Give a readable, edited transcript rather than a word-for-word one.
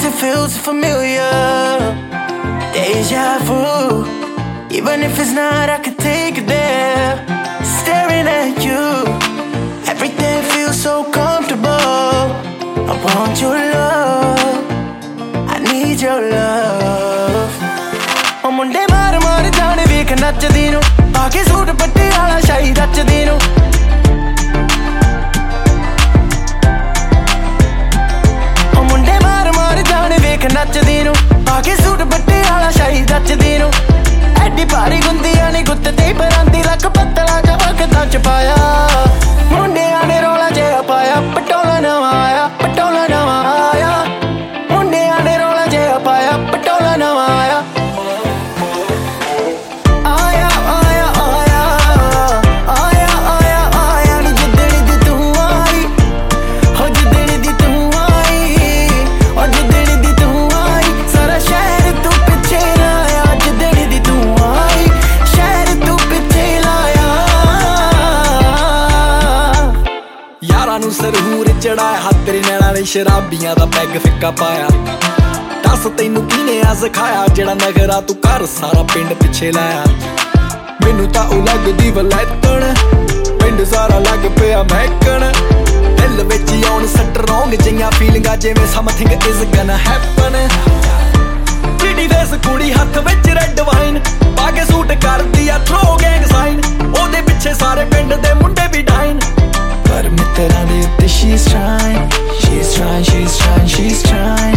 it feels familiar. Deja vu. Even if it's not, I could take it there. Staring at you, everything feels so comfortable. I want your love, I need your love. O munde maar maar jaane ਵੇਖ ਨੱਚਦੀ ਨੂੰ, ਪਾ ਕੇ suit ਪੱਟੀ ਵਾਲਾ ਸ਼ਾਈ ਰਚਦੀ ਨੂੰ. O munde maar maar ਜਾਣੇ ਵੇਖ ਨੱਚਦੀ ਨੂੰ, ਪਾ ਕੇ ਸੂਟ ਪੱਟੀ ਵਾਲਾ ਸ਼ਾਈ ਰਚਦੀ ਨੂੰ. ਐਡੀ ਭਾਰੀ ਗੁੰਦੀਆਂ ਨੀ ਗੁੱਤ ਤੇ ਪਰਾਂਦੀ ਲੱਕ ਪੱਤਲਾ ਜਾ ਵਕਤਾਂ ਚ ਪਾਇਆ. ਮੁੰਡਿਆਂ ਨੇ ਰੌਲਾ ਜਿਹਾ ਪਾਇਆ, ਪਟੋਲਾ ਨਵਾਂ ਆਇਆ, ਪਟੋਲਾ ਨਵਾਂ ਆਇਆ. ਮੁੰਡਿਆਂ ਨੇ ਰੌਲਾ ਜਿਹਾ ਪਾਇਆ, ਪਟੋਲਾ ਨਵਾਂ ਆਇਆ. ਆਇਆ ਆਇਆ ਆਇਆ ਆਇਆ ਆਇਆ ਆਇਆ ਨੀ ਜਿੱਦਣ ਦੀ ਤੂੰ ਆਈ, ਹੋ ਜਿੱਦਣ ਦੀ ਤੂੰ ਆਈ, ਹੋ ਜਿੱਦਣ ਦੀ ਤੂੰ ਆਈ. ਸਾਰਾ ਸ਼ਹਿਰ ਤੂੰ ਪਿੱਛੇ ਲਾਇਆ, ਜਿੱਦਣ ਦੀ ਤੂੰ ਆਈ, ਸ਼ਹਿਰ ਤੂੰ ਪਿੱਛੇ ਲਾਇਆ. ਯਾਰਾਂ ਨੂੰ ਸਰਹੂਰ ਚੜਾਇਆ, ਹੱਥ ਤੇਰੇ ਨੈਣਾਂ ਨੇ ਸ਼ਰਾਬੀਆਂ ਦਾ ਪੈਗ ਫਿੱਕਾ ਪਾਇਆ. ਦੱਸ ਤੈਨੂੰ ਕਿਨੇ ਆ ਸਿਖਾਇਆ, ਜਿਹੜਾ ਨਗਰਾ ਤੂੰ ਘਰ ਸਾਰਾ ਪਿੰਡ ਪਿੱਛੇ ਲਾਇਆ. ਮੈਨੂੰ ਤਾਂ ਉਹ ਲੱਗਦੀ ਵਲੈਤਣ, ਪਿੰਡ ਸਾਰਾ ਲੱਗ ਪਿਆ ਮਹਿਕਣ. ਦਿਲ ਵਿੱਚ ਆਉਣ ਸਟਰੋਂਗ ਜਿਹੀਆਂ ਫੀਲਿੰਗਾਂ, ਜਿਵੇਂ ਸਮਥਿੰਗ ਇਜ਼ ਗੋਨਾ ਹੈਪਨ. ਚਿੜੀ ਫੇਸ ਕੁੜੀ ਹੱਥ ਵਿੱਚ ਰੈੱਡ ਵਾਈਨ, ਪਾ ਕੇ ਸੂਟ ਕਰਦੀ ਆ ਥਰੋ ਗੈਂਗ ਸਾਈਨ. ਉਹਦੇ ਪਿੱਛੇ ਸਾਰੇ ਪਿੰਡ ਦੇ ਮੁੰਡੇ ਵੀ ਡਾਈਨ. ਪਰ ਮਿੱਤਰਾਂ ਦੇ ਉੱਤੇ she's trying, she's trying, she's trying, she's trying.